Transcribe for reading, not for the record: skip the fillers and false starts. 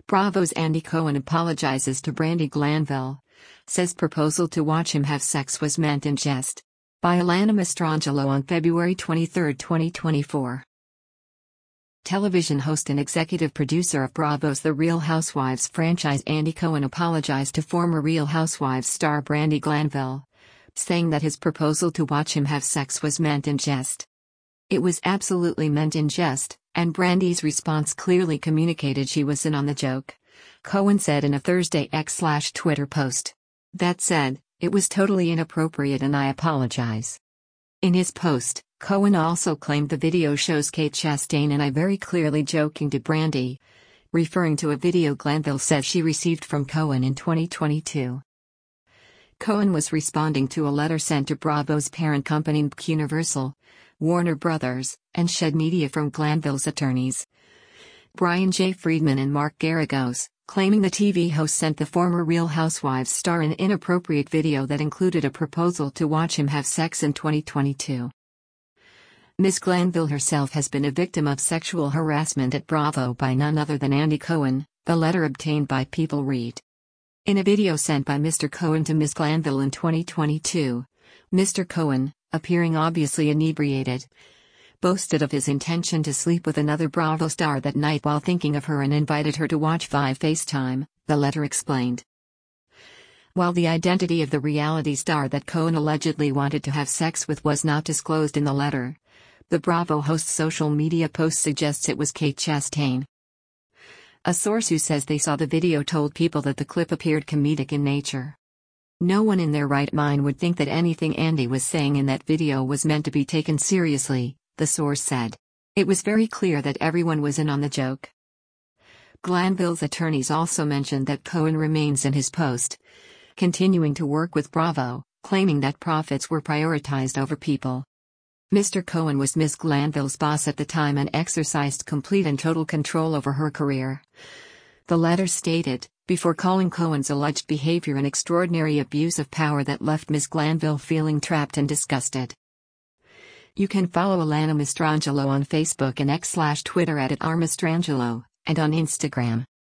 Bravo's Andy Cohen apologizes to Brandi Glanville. Says proposal to watch him have sex was meant in jest. By Alana Mastrangelo on February 23, 2024. Television host and executive producer of Bravo's The Real Housewives franchise Andy Cohen apologized to former Real Housewives star Brandi Glanville, saying that his proposal to watch him have sex was meant in jest. It was absolutely meant in jest, and Brandi's response clearly communicated she was in on the joke, Cohen said in a Thursday X/Twitter post. That said, it was totally inappropriate and I apologize. In his post, Cohen also claimed the video shows Kate Chastain and I very clearly joking to Brandi, referring to a video Glanville says she received from Cohen in 2022. Cohen was responding to a letter sent to Bravo's parent company Universal, Warner Brothers, and Shed Media from Glanville's attorneys, Brian J. Friedman and Mark Garagos, claiming the TV host sent the former Real Housewives star an inappropriate video that included a proposal to watch him have sex in 2022. Ms. Glanville herself has been a victim of sexual harassment at Bravo by none other than Andy Cohen, the letter obtained by People Read. In a video sent by Mr. Cohen to Ms. Glanville in 2022, Mr. Cohen, appearing obviously inebriated, boasted of his intention to sleep with another Bravo star that night while thinking of her and invited her to watch via FaceTime, the letter explained. While the identity of the reality star that Cohen allegedly wanted to have sex with was not disclosed in the letter, the Bravo host's social media post suggests it was Kate Chastain. A source who says they saw the video told People that the clip appeared comedic in nature. No one in their right mind would think that anything Andy was saying in that video was meant to be taken seriously, the source said. It was very clear that everyone was in on the joke. Glanville's attorneys also mentioned that Cohen remains in his post, continuing to work with Bravo, claiming that profits were prioritized over people. Mr. Cohen was Ms. Glanville's boss at the time and exercised complete and total control over her career. The letter stated, before calling Cohen's alleged behavior an extraordinary abuse of power that left Ms. Glanville feeling trapped and disgusted. You can follow Alana Mastrangelo on Facebook and X/Twitter at @rmastrangelo, and on Instagram.